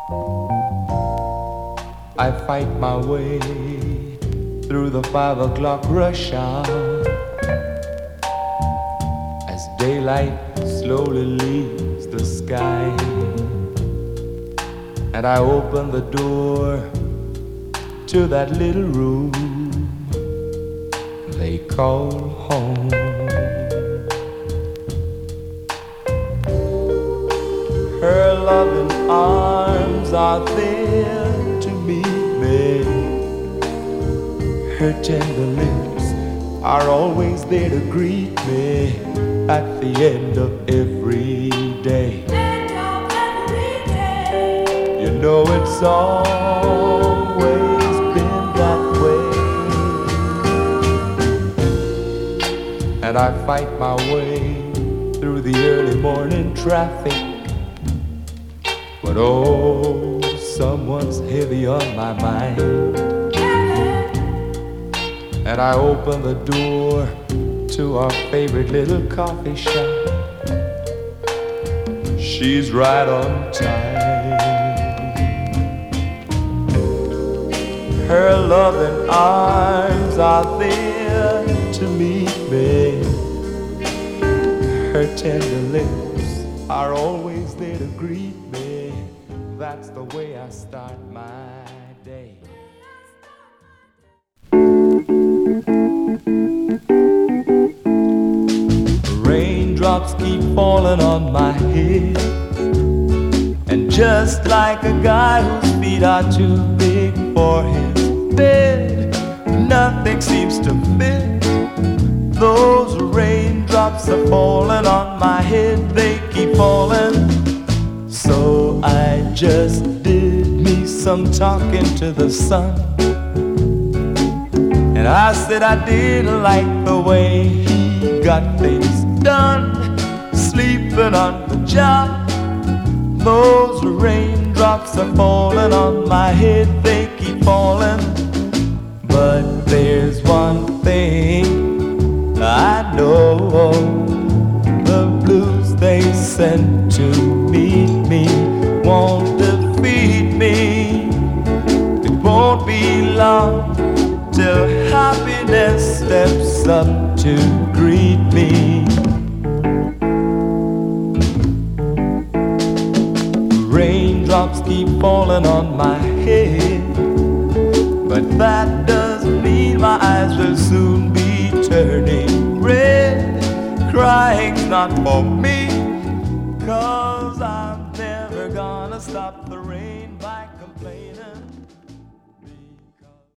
I fight my way through the 5 o'clock rush hour as daylight slowly leaves the sky, and I open the door to that little room they call home. Her loving arms are there to meet me. Her tender lips are always there to greet me at the end of every day. You know it's always been that way, and I fight my way through the early morning traffic. But oh, someone's heavy on my mind, and I open the door to our favorite little coffee shop. She's right on time. Her loving arms are there to meet me. Her tender lips are always there to greet me. That's the way I start my day. Raindrops keep falling on my head, and just like a guy whose feet are too big for his bed, nothing seems to fit. Those raindrops are falling on my head, they keep falling. So I just did me some talking to the sun, and I said I didn't like the way he got things done, sleeping on the job. Those raindrops are falling on my head, they keep falling. But there's one thing I know, the blues they sent to meet me won't defeat me. It won't be long till happiness steps up to greet me. Raindrops keep falling on my head, but that doesn't mean my eyes will soon be turning red. Crying's not for me, 'cause I'm never gonna stop the rain by complaining.